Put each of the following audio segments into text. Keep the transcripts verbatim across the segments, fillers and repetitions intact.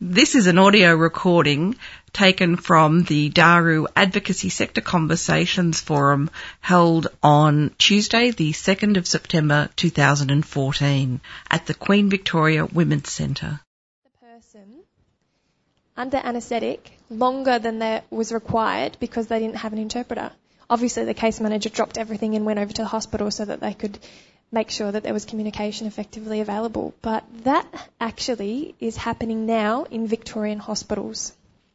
This is an audio recording taken from the Daru Advocacy Sector Conversations Forum held on Tuesday, the second of September two thousand fourteen at the Queen Victoria Women's Centre. The person under anaesthetic longer than that was required because they didn't have an interpreter. Obviously, the case manager dropped everything and went over to the hospital so that they could make sure that there was communication effectively available. But that actually is happening now in Victorian hospitals.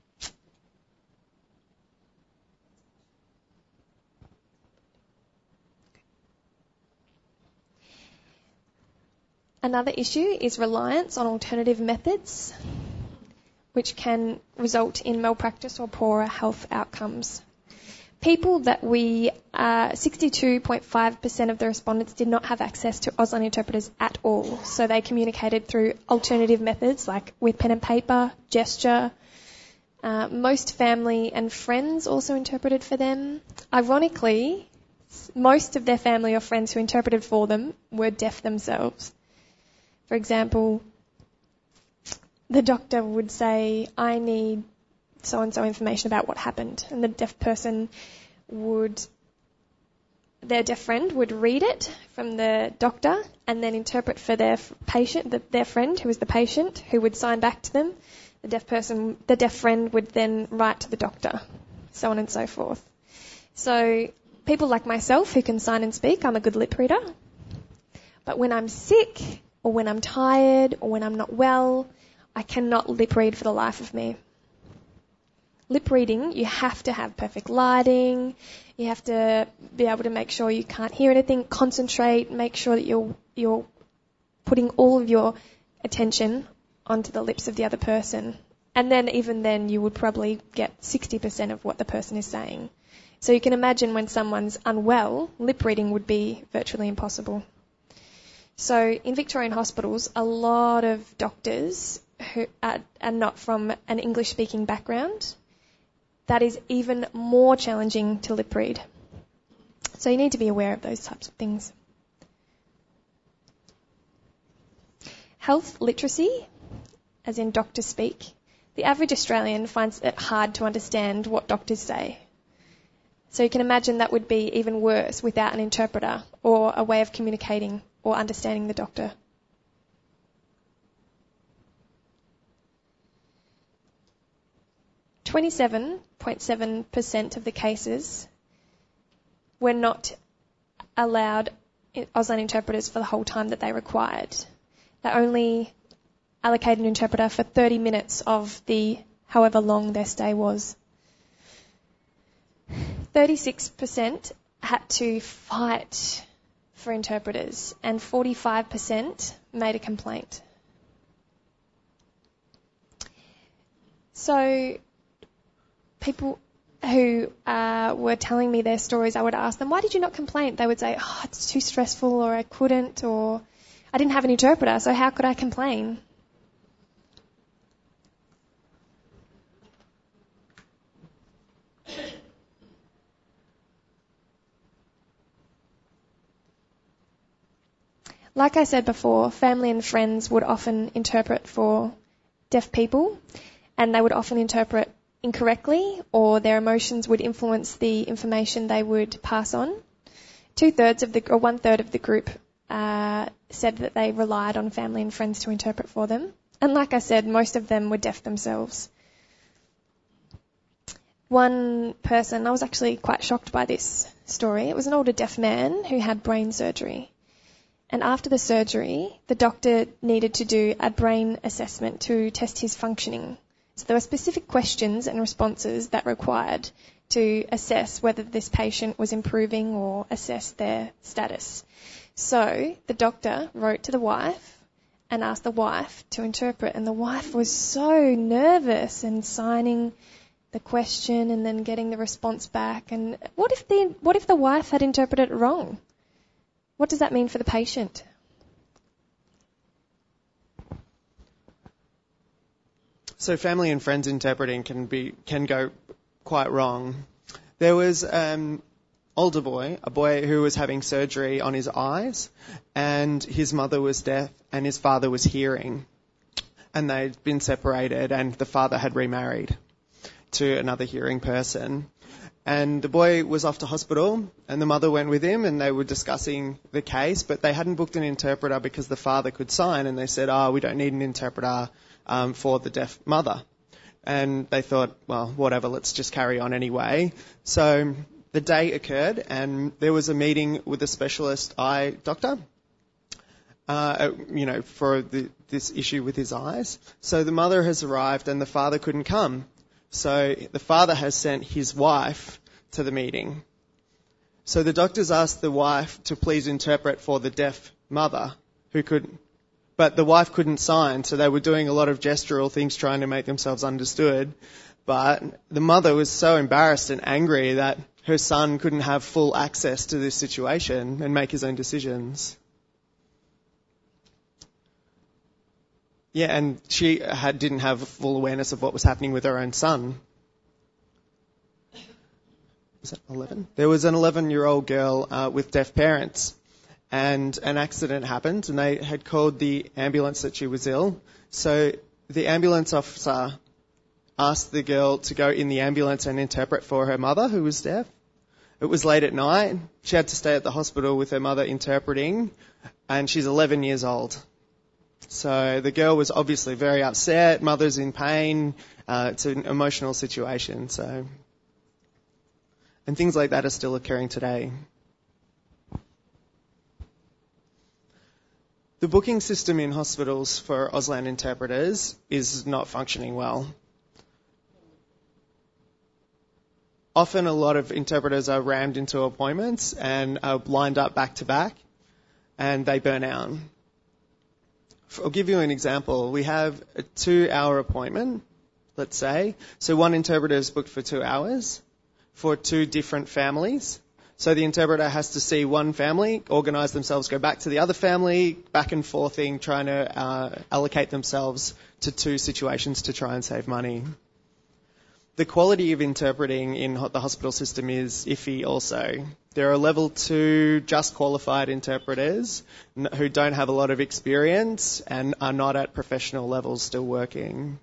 Another issue is reliance on alternative methods, which can result in malpractice or poorer health outcomes. People that we, uh, sixty-two point five percent of the respondents did not have access to Auslan interpreters at all. So they communicated through alternative methods like with pen and paper, gesture. Uh, most family and friends also interpreted for them. Ironically, most of their family or friends who interpreted for them were deaf themselves. For example, the doctor would say, I need so-and-so information about what happened. And the deaf person would, their deaf friend would read it from the doctor and then interpret for their patient, the, their friend who was the patient, who would sign back to them. The deaf person, the deaf friend would then write to the doctor, so on and so forth. So people like myself who can sign and speak, I'm a good lip reader. But when I'm sick or when I'm tired or when I'm not well, I cannot lip read for the life of me. Lip reading, you have to have perfect lighting, you have to be able to make sure you can't hear anything, concentrate, make sure that you're you're putting all of your attention onto the lips of the other person. And then even then you would probably get sixty percent of what the person is saying. So you can imagine when someone's unwell, lip reading would be virtually impossible. So in Victorian hospitals, a lot of doctors who are, are not from an English-speaking background, that is even more challenging to lip read. So you need to be aware of those types of things. Health literacy, as in doctor speak. The average Australian finds it hard to understand what doctors say. So you can imagine that would be even worse without an interpreter or a way of communicating or understanding the doctor. twenty-seven point seven percent of the cases were not allowed Auslan interpreters for the whole time that they required. They only allocated an interpreter for thirty minutes of the however long their stay was. thirty-six percent had to fight for interpreters and forty-five percent made a complaint. So people who uh, were telling me their stories, I would ask them, why did you not complain? They would say, oh, it's too stressful, or I couldn't, or I didn't have an interpreter, so how could I complain? Like I said before, family and friends would often interpret for deaf people, and they would often interpret incorrectly, or their emotions would influence the information they would pass on. Two-thirds of the, or one-third of the group uh, said that they relied on family and friends to interpret for them. And like I said, most of them were deaf themselves. One person, I was actually quite shocked by this story. It was an older deaf man who had brain surgery. And after the surgery, the doctor needed to do a brain assessment to test his functioning. So there were specific questions and responses that required to assess whether this patient was improving or assess their status. So the doctor wrote to the wife and asked the wife to interpret, and the wife was so nervous and signing the question and then getting the response back. And what if the what if the wife had interpreted it wrong? What does that mean for the patient? So family and friends interpreting can be can go quite wrong. There was an um, older boy, a boy who was having surgery on his eyes, and his mother was deaf and his father was hearing. and they'd been separated, and the father had remarried to another hearing person. And the boy was off to hospital, and the mother went with him, and they were discussing the case, but they hadn't booked an interpreter because the father could sign, and they said, oh, we don't need an interpreter um, for the deaf mother. And they thought, well, whatever, let's just carry on anyway. So the day occurred, and there was a meeting with a specialist eye doctor, uh, you know, for the, this issue with his eyes. So the mother has arrived, and the father couldn't come. So the father has sent his wife to the meeting. So the doctors asked the wife to please interpret for the deaf mother, who could, but the wife couldn't sign, so they were doing a lot of gestural things trying to make themselves understood. But the mother was so embarrassed and angry that her son couldn't have full access to this situation and make his own decisions. Yeah, and she had, didn't have full awareness of what was happening with her own son. Was that eleven? There was an eleven-year-old girl uh, with deaf parents, and an accident happened, and they had called the ambulance that she was ill. So the ambulance officer asked the girl to go in the ambulance and interpret for her mother, who was deaf. It was late at night. She had to stay at the hospital with her mother interpreting, and she's eleven years old. So the girl was obviously very upset, mother's in pain, uh, it's an emotional situation. So, and things like that are still occurring today. The booking system in hospitals for Auslan interpreters is not functioning well. Often a lot of interpreters are rammed into appointments and are lined up back to back, and they burn out. I'll give you an example. We have a two-hour appointment, let's say. So one interpreter is booked for two hours for two different families. So the interpreter has to see one family, organise themselves, go back to the other family, back and forthing, trying to uh, allocate themselves to two situations to try and save money. The quality of interpreting in the hospital system is iffy also. There are level two just qualified interpreters who don't have a lot of experience and are not at professional levels still working.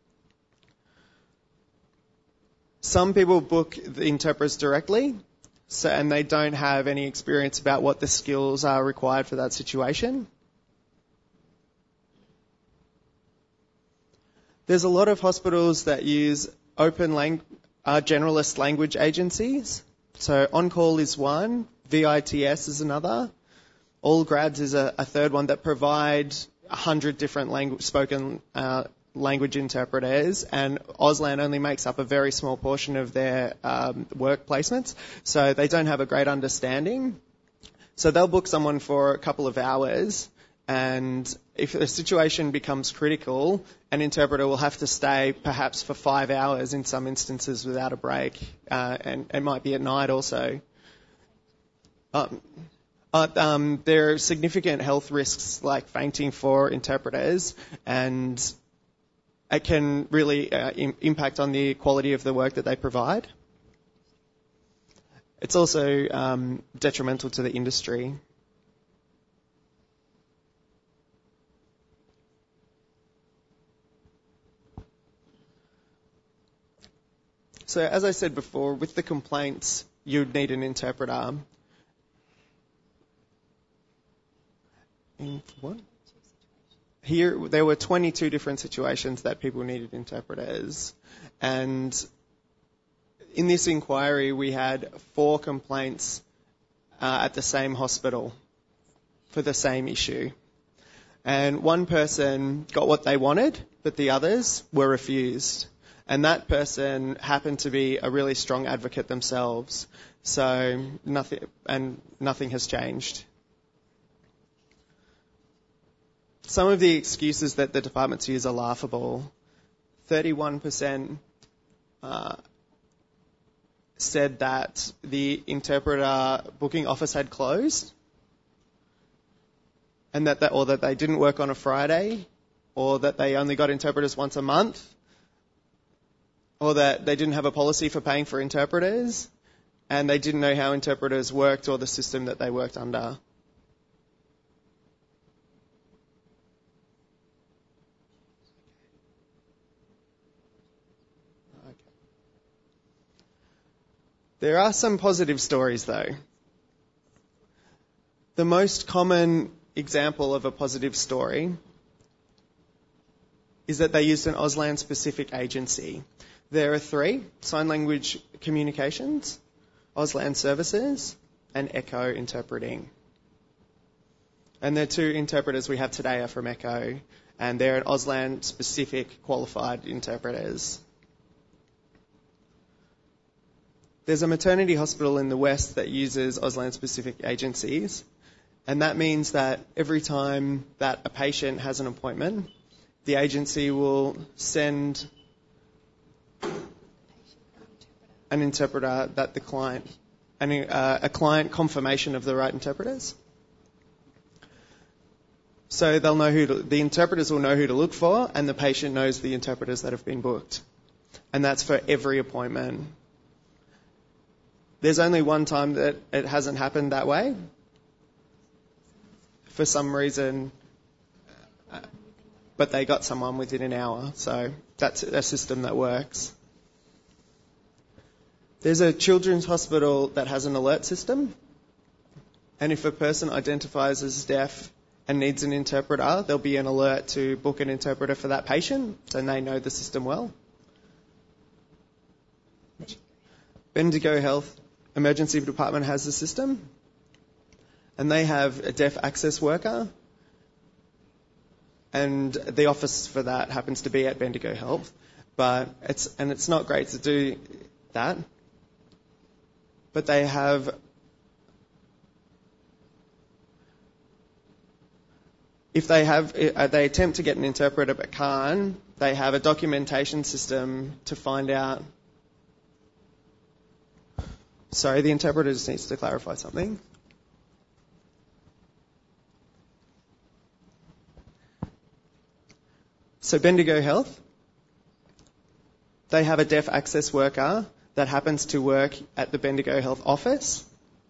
Some people book the interpreters directly, so, and they don't have any experience about what the skills are required for that situation. There's a lot of hospitals that use open lang- uh, generalist language agencies. So On Call is one, V I T S is another, All Grads is a, a third one that provide a hundred different langu- spoken uh, language interpreters, and Auslan only makes up a very small portion of their um, work placements, so they don't have a great understanding. So they'll book someone for a couple of hours, and if the situation becomes critical, an interpreter will have to stay perhaps for five hours in some instances without a break, uh, and it might be at night also. Um, uh, um, there are significant health risks like fainting for interpreters, and it can really uh, im- impact on the quality of the work that they provide. It's also um, detrimental to the industry. So as I said before, with the complaints, you'd need an interpreter. In what? Here, there were twenty-two different situations that people needed interpreters. And in this inquiry, we had four complaints uh, at the same hospital for the same issue. And one person got what they wanted, but the others were refused. And that person happened to be a really strong advocate themselves. So nothing, and nothing has changed. Some of the excuses that the departments use are laughable. thirty-one percent uh, said that the interpreter booking office had closed, and that, that or that they didn't work on a Friday, or that they only got interpreters once a month, or that they didn't have a policy for paying for interpreters, and they didn't know how interpreters worked or the system that they worked under. There are some positive stories though. The most common example of a positive story is that they used an Auslan specific agency. There are three: Sign Language Communications, Auslan Services, and Echo Interpreting. And the two interpreters we have today are from Echo, and they're Auslan specific qualified interpreters. There's a maternity hospital in the West that uses Auslan specific agencies, and that means that every time that a patient has an appointment, the agency will send an interpreter that the client, an, uh, a client confirmation of the right interpreters. So they'll know who to, the interpreters will know who to look for, and the patient knows the interpreters that have been booked. And that's for every appointment. There's only one time that it hasn't happened that way. For some reason, uh, but they got someone within an hour, so that's a system that works. There's a children's hospital that has an alert system, and if a person identifies as deaf and needs an interpreter, there'll be an alert to book an interpreter for that patient, and they know the system well. Bendigo Health Emergency Department has the system, and they have a deaf access worker, and the office for that happens to be at Bendigo Health, but it's and it's not great to do that, but they have if they have uh, they attempt to get an interpreter but can't, they have a documentation system to find out. Sorry, the interpreter just needs to clarify something. So Bendigo Health, they have a deaf access worker that happens to work at the Bendigo Health office.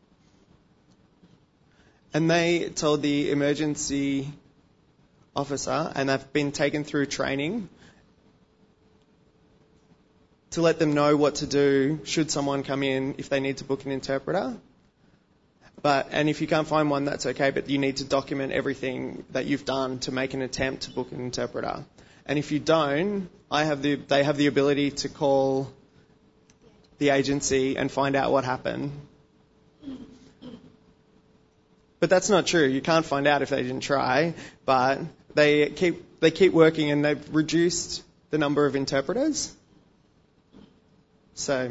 And they told the emergency officer, and they've been taken through training to let them know what to do should someone come in if they need to book an interpreter. But and if you can't find one, that's okay, but you need to document everything that you've done to make an attempt to book an interpreter. And if you don't, I have the they have the ability to call the agency and find out what happened. But that's not true. You can't find out if they didn't try. But they keep they keep working, and they've reduced the number of interpreters. So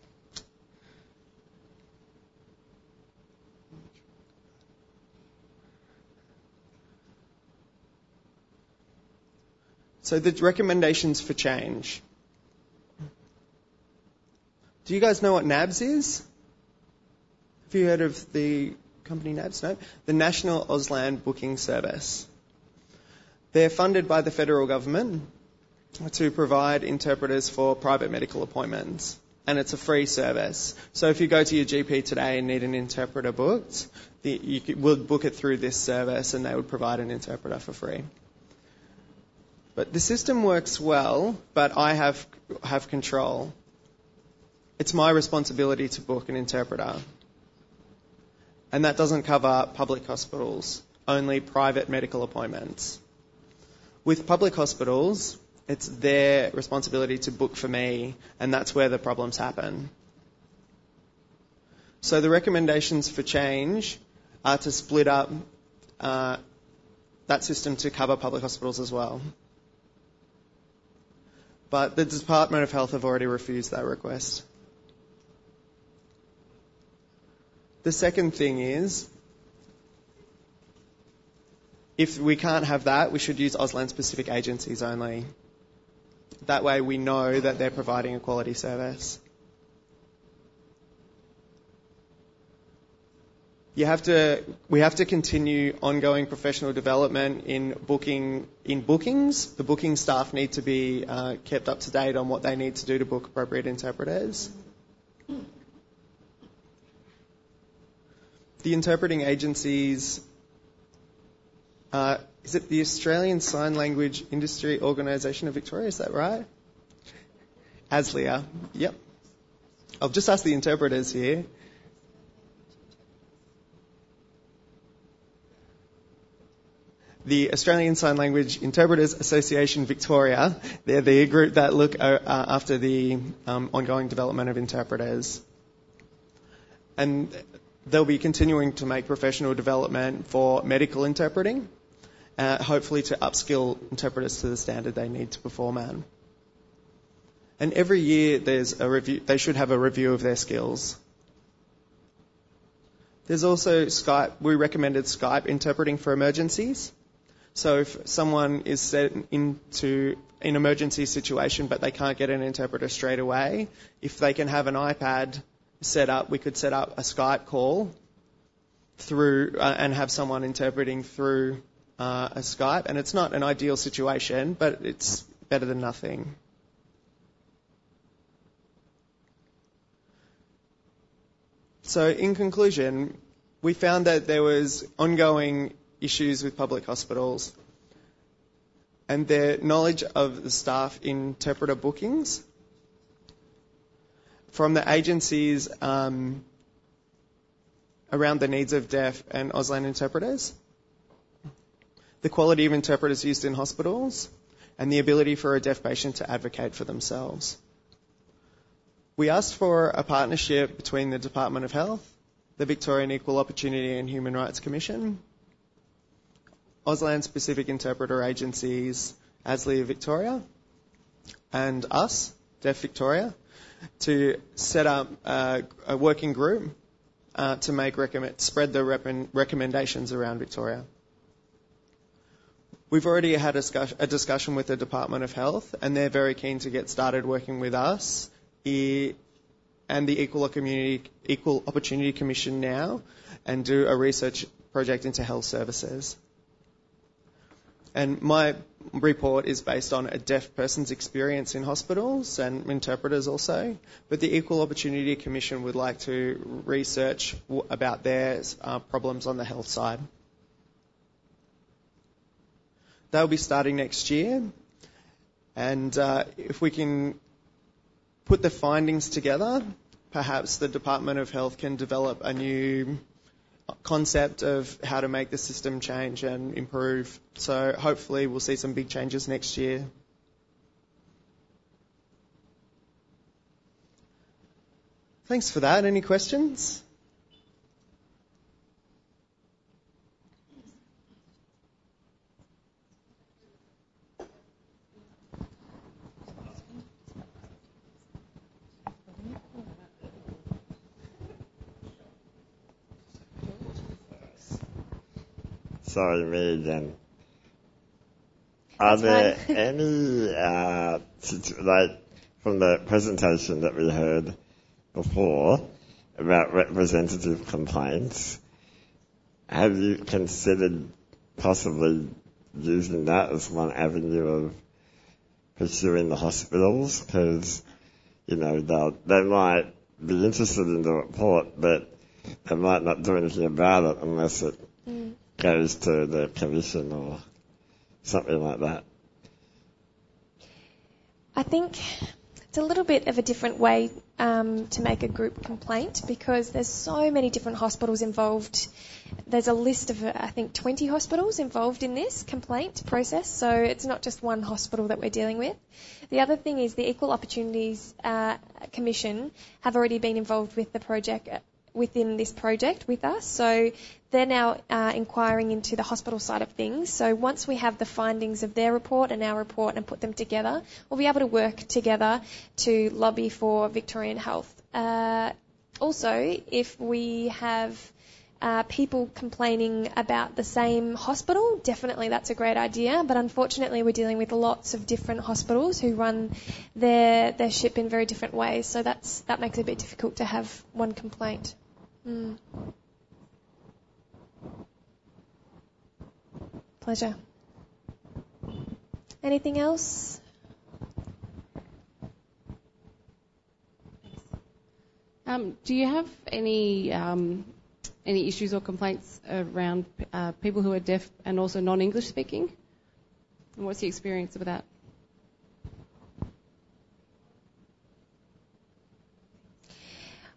So the recommendations for change. Do you guys know what N A B S is? Have you heard of the company N A B S? No? The National Auslan Booking Service. They're funded by the federal government to provide interpreters for private medical appointments. And it's a free service. So if you go to your G P today and need an interpreter booked, the, you could, would book it through this service, and they would provide an interpreter for free. But the system works well, but I have have control. It's my responsibility to book an interpreter. And that doesn't cover public hospitals, only private medical appointments. With public hospitals, it's their responsibility to book for me, and that's where the problems happen. So the recommendations for change are to split up uh, that system to cover public hospitals as well. But the Department of Health have already refused that request. The second thing is, if we can't have that, we should use Auslan-specific agencies only. That way we know that they're providing a quality service. You have to, we have to continue ongoing professional development in booking, in bookings. The booking staff need to be uh, kept up to date on what they need to do to book appropriate interpreters. The interpreting agencies, uh, is it the Australian Sign Language Industry Organisation of Victoria, is that right? ASLIA, yep. I'll just ask the interpreters here. The Australian Sign Language Interpreters Association Victoria, they're the group that look uh, after the um, ongoing development of interpreters. And they'll be continuing to make professional development for medical interpreting, uh, hopefully to upskill interpreters to the standard they need to perform at. And every year there's a review, they should have a review of their skills. There's also Skype, we recommended Skype interpreting for emergencies. So if someone is set into an emergency situation but they can't get an interpreter straight away, if they can have an iPad set up, we could set up a Skype call through uh, and have someone interpreting through uh, a Skype. And it's not an ideal situation, but it's better than nothing. So in conclusion, we found that there was ongoing issues with public hospitals and their knowledge of the staff interpreter bookings from the agencies um, around the needs of deaf and Auslan interpreters, the quality of interpreters used in hospitals, and the ability for a deaf patient to advocate for themselves. We asked for a partnership between the Department of Health, the Victorian Equal Opportunity and Human Rights Commission, Auslan specific interpreter agencies, ASLEA Victoria, and us, Deaf Victoria, to set up a, a working group uh, to make recommend, spread the rep- recommendations around Victoria. We've already had a, discuss- a discussion with the Department of Health, and they're very keen to get started working with us e- and the Equal, Community, Equal Opportunity Commission now, and do a research project into health services. And my report is based on a deaf person's experience in hospitals and interpreters also. But the Equal Opportunity Commission would like to research w- about their uh, problems on the health side. They'll be starting next year. And uh, if we can put the findings together, perhaps the Department of Health can develop a new concept of how to make the system change and improve. So hopefully we'll see some big changes next year. Thanks for that. Any questions? Sorry, me again. Are there any, uh, situ- like, from the presentation that we heard before about representative complaints, have you considered possibly using that as one avenue of pursuing the hospitals? Because, you know, they might be interested in the report, but they might not do anything about it unless it mm. goes to the commission or something like that. I think it's a little bit of a different way um, to make a group complaint because there's so many different hospitals involved. There's a list of, I think, twenty hospitals involved in this complaint process, so it's not just one hospital that we're dealing with. The other thing is the Equal Opportunities uh, Commission have already been involved with the project within this project with us. So they're now uh, inquiring into the hospital side of things. So once we have the findings of their report and our report and put them together, we'll be able to work together to lobby for Victorian Health. Uh, also, if we have uh, people complaining about the same hospital, definitely that's a great idea. But unfortunately, we're dealing with lots of different hospitals who run their their ship in very different ways. So that's that makes it a bit difficult to have one complaint. Mm. Pleasure. Anything else? Um, do you have any um, any issues or complaints around uh, people who are deaf and also non-English speaking? And what's the experience of that?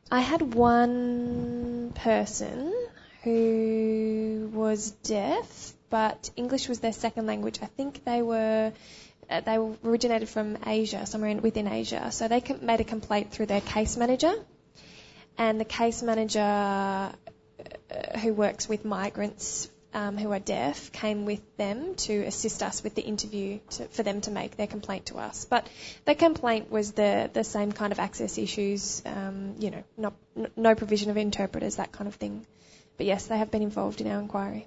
I had one person who was deaf, but English was their second language. I think they were uh, they originated from Asia, somewhere in, within Asia. So they com- made a complaint through their case manager, and the case manager uh, who works with migrants um, who are deaf came with them to assist us with the interview to, for them to make their complaint to us. But the complaint was the the same kind of access issues, um, you know, not, n- no provision of interpreters, that kind of thing. But yes, they have been involved in our inquiry.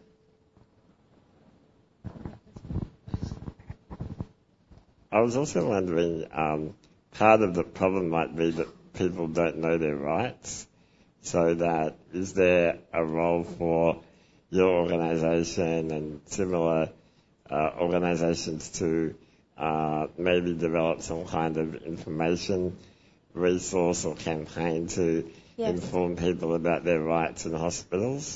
I was also wondering, um, part of the problem might be that people don't know their rights. So that, is there a role for your organisation and similar uh, organisations to uh, maybe develop some kind of information resource or campaign to yes. inform people about their rights in hospitals?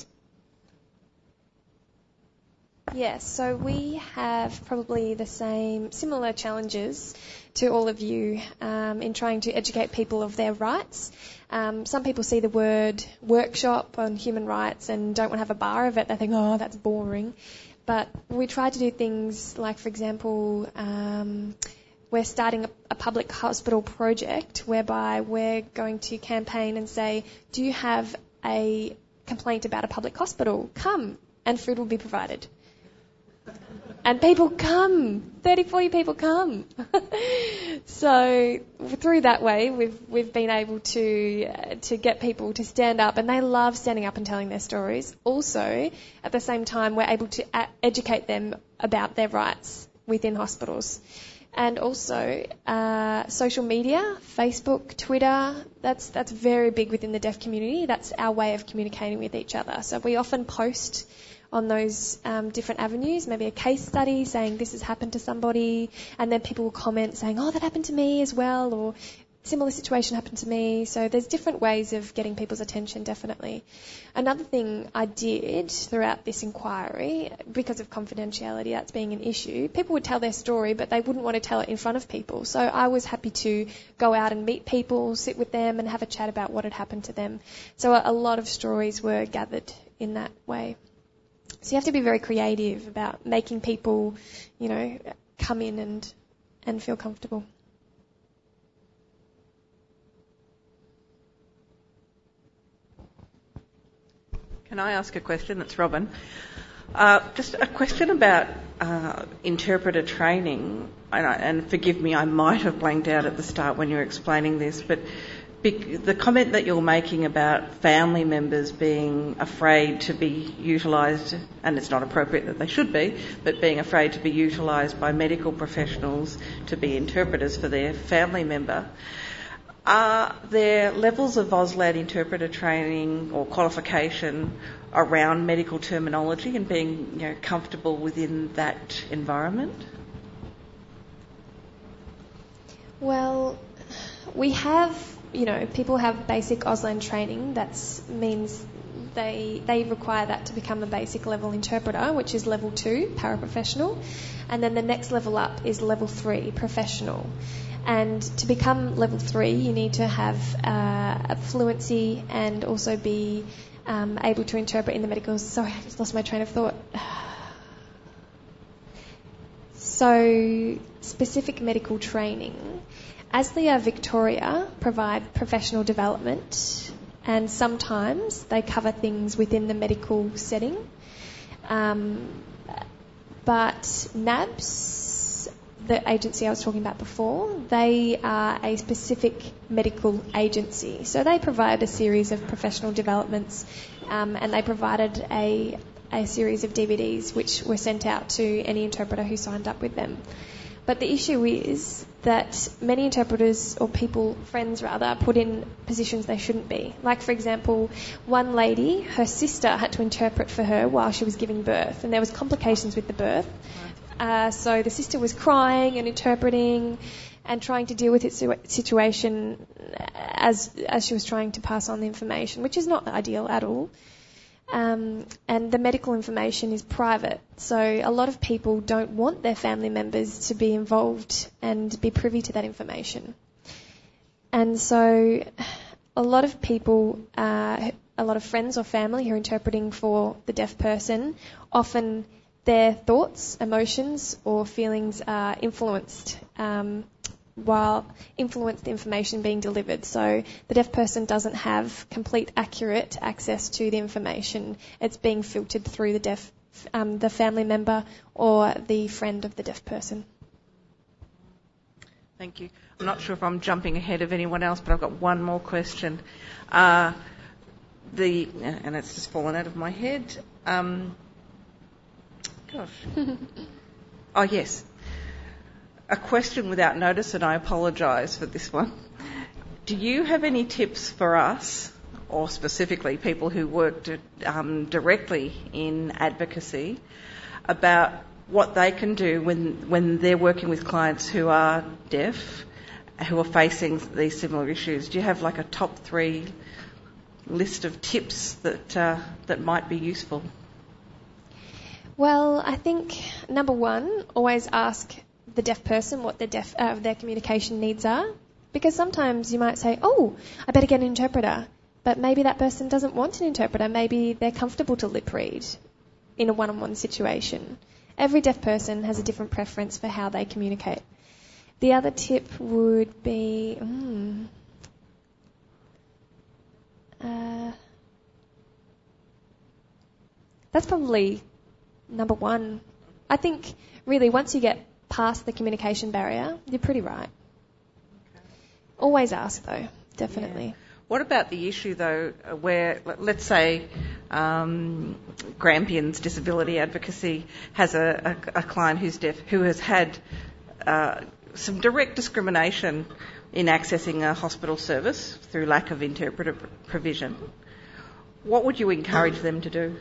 Yes, so we have probably the same, similar challenges to all of you um, in trying to educate people of their rights. Um, some people see the word workshop on human rights and don't want to have a bar of it. They think, oh, that's boring. But we try to do things like, for example, um, we're starting a, a public hospital project whereby we're going to campaign and say, do you have a complaint about a public hospital? Come, and food will be provided. And people come, thirty, forty people come. So through that way, we've we've been able to uh, to get people to stand up, and they love standing up and telling their stories. Also, at the same time, we're able to a- educate them about their rights within hospitals. And also, uh, social media, Facebook, Twitter, that's that's very big within the deaf community. That's our way of communicating with each other. So we often post on those um, different avenues, maybe a case study saying this has happened to somebody, and then people will comment saying, oh, that happened to me as well, or similar situation happened to me. So there's different ways of getting people's attention, definitely. Another thing I did throughout this inquiry, because of confidentiality, that's being an issue, people would tell their story, but they wouldn't want to tell it in front of people. So I was happy to go out and meet people, sit with them, and have a chat about what had happened to them. So a lot of stories were gathered in that way. So you have to be very creative about making people, you know, come in and and feel comfortable. Can I ask a question? It's Robin. Uh, just a question about uh, interpreter training, and, I, and forgive me, I might have blanked out at the start when you were explaining this, but the comment that you're making about family members being afraid to be utilised, and it's not appropriate that they should be, but being afraid to be utilised by medical professionals to be interpreters for their family member, are there levels of AUSLAD interpreter training or qualification around medical terminology and being, you know, comfortable within that environment? Well, we have... You know, people have basic AUSLAD training. That means they they require that to become a basic level interpreter, which is level two, paraprofessional. And then the next level up is level three, professional. And to become level three, you need to have uh, a fluency and also be um, able to interpret in the medical... Sorry, I just lost my train of thought. So, specific medical training... ASLIA Victoria provide professional development, and sometimes they cover things within the medical setting. Um, but N A B S, the agency I was talking about before, they are a specific medical agency. So they provide a series of professional developments, um, and they provided a, a series of D V Ds which were sent out to any interpreter who signed up with them. But the issue is that many interpreters, or people, friends rather, put in positions they shouldn't be. Like, for example, one lady, her sister had to interpret for her while she was giving birth, and there was complications with the birth. Uh, so the sister was crying and interpreting and trying to deal with its situation as as she was trying to pass on the information, which is not ideal at all. Um, and the medical information is private, so a lot of people don't want their family members to be involved and be privy to that information. And so a lot of people, uh, a lot of friends or family who are interpreting for the deaf person, often their thoughts, emotions or feelings are influenced um, while influence the information being delivered. So the deaf person doesn't have complete, accurate access to the information. It's being filtered through the deaf, um, the family member or the friend of the deaf person. Thank you. I'm not sure if I'm jumping ahead of anyone else, but I've got one more question. Uh, the and it's just fallen out of my head. Um, gosh. Oh yes. A question without notice, and I apologise for this one. Do you have any tips for us, or specifically people who work di- um, directly in advocacy, about what they can do when, when they're working with clients who are deaf, who are facing these similar issues? Do you have like a top three list of tips that uh, that might be useful? Well, I think number one, always ask the deaf person what their deaf uh, their communication needs are, because sometimes you might say, "Oh, I better get an interpreter," but maybe that person doesn't want an interpreter. Maybe they're comfortable to lip read in a one-on-one situation. Every deaf person has a different preference for how they communicate. The other tip would be, mm, uh, that's probably number one. I think really once you get past the communication barrier, you're pretty right. Okay. Always ask though, definitely. Yeah. What about the issue though where, let's say, um, Grampians Disability Advocacy has a, a, a client who's deaf who has had uh, some direct discrimination in accessing a hospital service through lack of interpreter provision. What would you encourage them to do?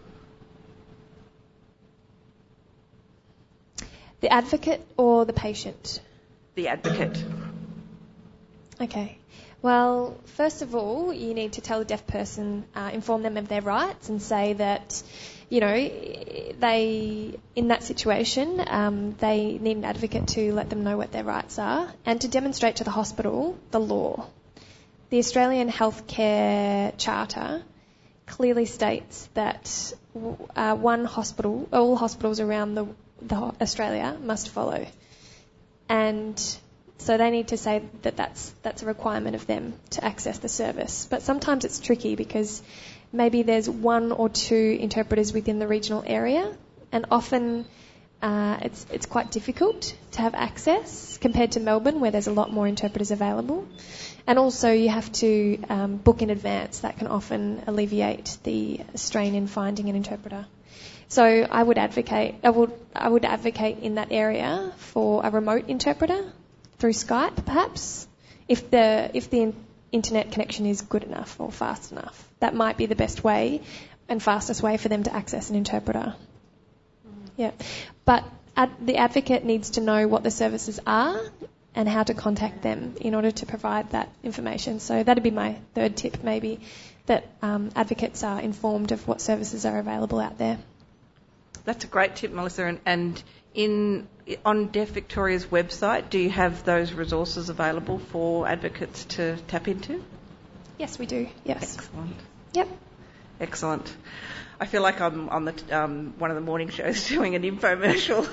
The advocate or the patient? The advocate. Okay. Well, first of all, you need to tell the deaf person, uh, inform them of their rights and say that, you know, they, in that situation, um, they need an advocate to let them know what their rights are and to demonstrate to the hospital the law. The Australian Healthcare Charter clearly states that uh, one hospital, all hospitals around the, the Australia must follow. And so they need to say that that's that's a requirement of them to access the service. But sometimes it's tricky because maybe there's one or two interpreters within the regional area, and often uh, it's it's quite difficult to have access compared to Melbourne, where there's a lot more interpreters available. And also you have to um, book in advance. That can often alleviate the strain in finding an interpreter. So I would advocate I would I would advocate in that area for a remote interpreter through Skype, perhaps, if the if the in- internet connection is good enough or fast enough. That might be the best way and fastest way for them to access an interpreter. Mm. Yeah, but ad- the advocate needs to know what the services are and how to contact them in order to provide that information. So that'd be my third tip, maybe, that um, advocates are informed of what services are available out there. That's a great tip, Melissa. And, and in on Deaf Victoria's website, do you have those resources available for advocates to tap into? Yes, we do. Yes. Excellent. Yep. Excellent. I feel like I'm on the um, one of the morning shows doing an infomercial.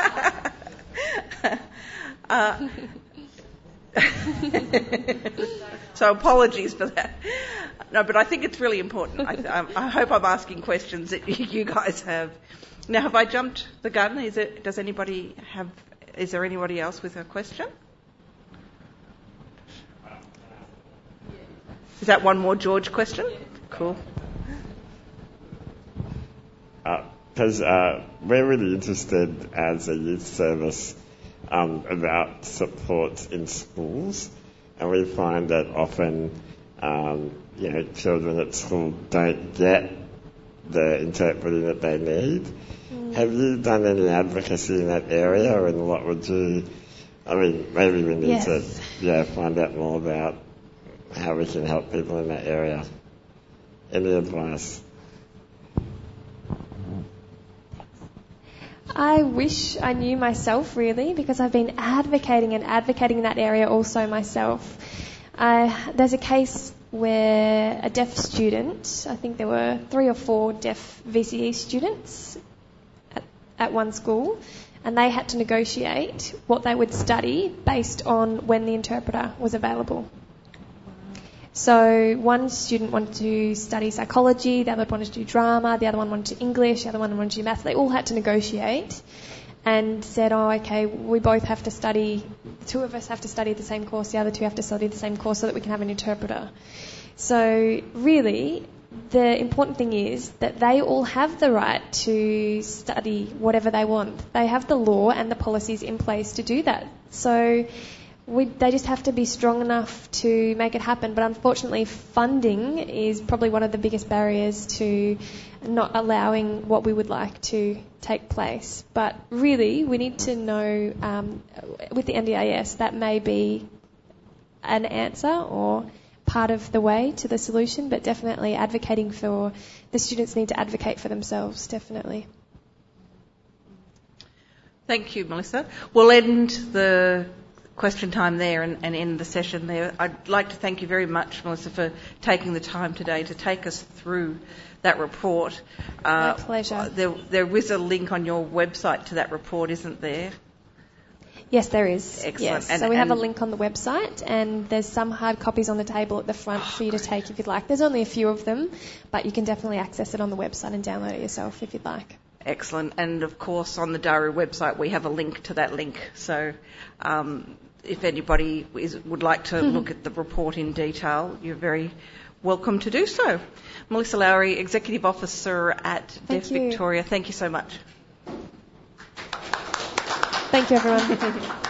uh, so apologies for that. No, but I think it's really important. I, I hope I'm asking questions that you guys have. Now, have I jumped the gun? Is it? Does anybody have? Is there anybody else with a question? Is that one more George question? Cool. Because uh, uh, we're really interested as a youth service um, about support in schools, and we find that often, um, you know, children at school don't get the interpreting that they need. Mm. Have you done any advocacy in that area, and what would you? I mean, maybe we need yes. to, yeah, find out more about how we can help people in that area. Any advice? I wish I knew myself, really, because I've been advocating and advocating in that area also myself. Uh, there's a case where a deaf student, I think there were three or four deaf V C E students at, at one school, and they had to negotiate what they would study based on when the interpreter was available. So one student wanted to study psychology, the other wanted to do drama, the other one wanted to do English, the other one wanted to do maths. They all had to negotiate and said, oh, okay, we both have to study, the two of us have to study the same course, the other two have to study the same course so that we can have an interpreter. So really, the important thing is that they all have the right to study whatever they want. They have the law and the policies in place to do that. So we, they just have to be strong enough to make it happen. But unfortunately, funding is probably one of the biggest barriers to not allowing what we would like to take place. But really, we need to know, um, with the N D I S, that may be an answer or part of the way to the solution, but definitely advocating for, the students need to advocate for themselves, definitely. Thank you, Melissa. We'll end the question time there and, and end the session there. I'd like to thank you very much, Melissa, for taking the time today to take us through that report. My uh, pleasure. There, there is a link on your website to that report, isn't there? Yes, there is. Excellent. Yes. And, so we have a and link on the website, and there's some hard copies on the table at the front oh, for you to take if you'd like. There's only a few of them, but you can definitely access it on the website and download it yourself if you'd like. Excellent. And of course, on the Daru website, we have a link to that link. So um, if anybody is, would like to mm-hmm. look at the report in detail, you're very welcome to do so. Melissa Lowry, Executive Officer at Thank Deaf you. Victoria, thank you so much. Thank you, everyone.